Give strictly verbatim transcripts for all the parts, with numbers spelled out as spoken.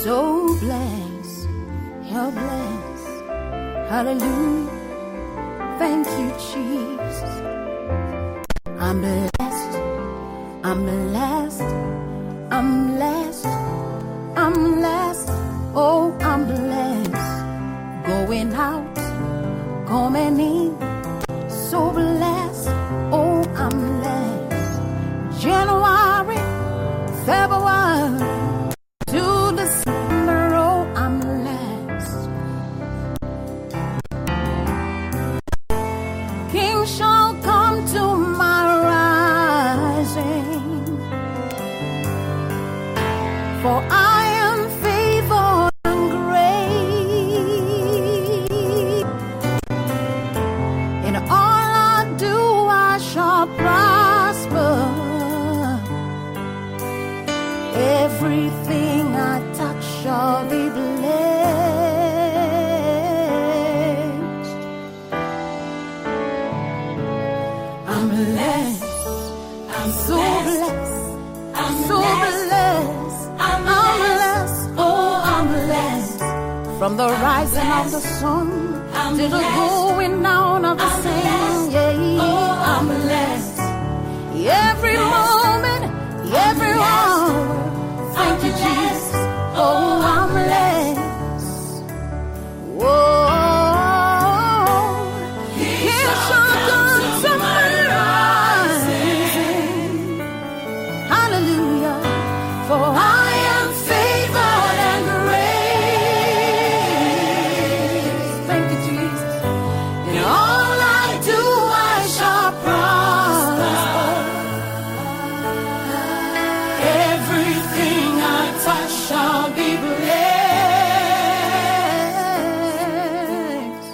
so blessed, you're blessed. Hallelujah. Thank you, Jesus. I'm blessed, I'm blessed, I'm blessed, I'm blessed. Oh, I'm blessed. Going out, coming in, so blessed. Oh, I'm blessed. January, February to December, oh, I'm blessed. King shall come to my rising, for I am favored and great. In all I do, I shall prosper. Everything I touch shall be blessed. I'm blessed. I'm so blessed. I'm so blessed. I'm blessed. Oh, I'm blessed. From the rising of the sun to the going down of the same. Yeah. Oh, I'm blessed. Every moment, every hour. Thank you, Jesus. Oh, I'm blessed. Whoa. He shall come to my rising. Hallelujah. For I am favored and great. Thank you, Jesus. In all I do, I shall prosper. Everything I touch shall be blessed.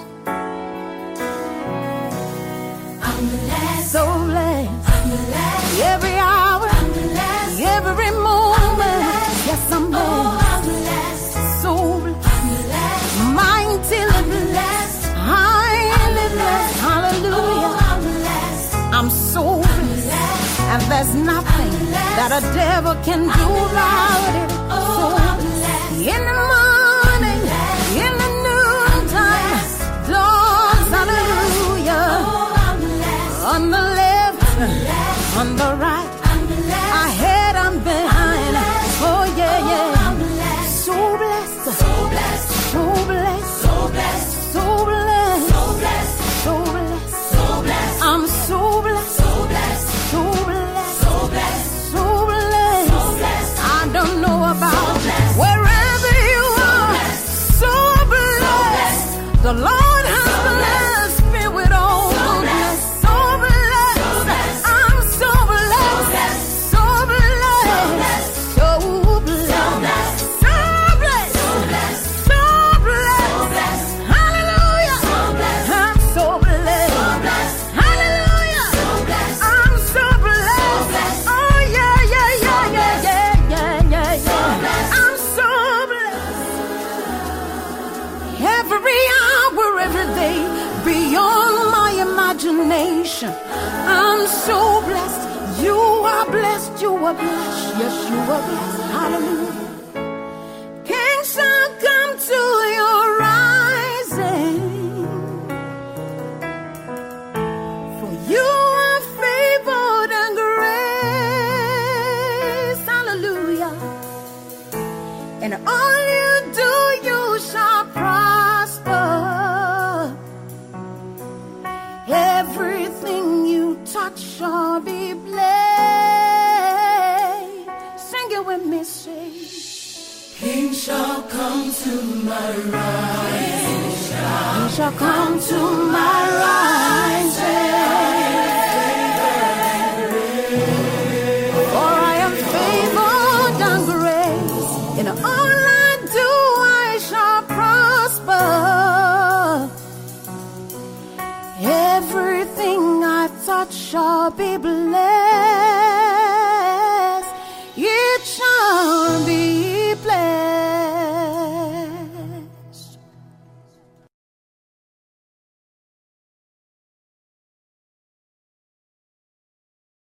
I'm blessed. So blessed. I'm blessed. Every hour. I'm blessed. Every moment. Yes, I'm blessed. Oh, I'm blessed. So blessed. I'm blessed. Mightily blessed. Highly blessed. Hallelujah. Oh, I'm blessed. I'm so blessed. And there's nothing that a devil can do about it. Oh, I'm blessed. In the morning, in the noontime, dawn, hallelujah. Oh, I'm blessed. On the left, on the right, ahead and behind. Oh, yeah, yeah. So blessed, so blessed, so blessed, so blessed, so blessed, so blessed, so blessed, so blessed. I'm so blessed, so blessed, so blessed, so blessed, so blessed, so blessed. I don't know about wherever you are. So blessed, the Lord has blessed me with all goodness. So blessed, I'm so blessed, so blessed, so blessed, so blessed, so blessed. Hallelujah, I'm so blessed. Hallelujah, I'm so blessed. Oh yeah, yeah, yeah, yeah, yeah, yeah, yeah, yeah. I'm so blessed. Every hour, every day, beyond my imagination. I'm so blessed. You are blessed. You are blessed. Yes, you are blessed. Hallelujah. Kings shall come to your rising, for you are favored and grace. Hallelujah. And all you do, you shall prosper. Everything you touch shall be blessed. Sing it with me, say. King shall come to my rising. He shall come to my rising.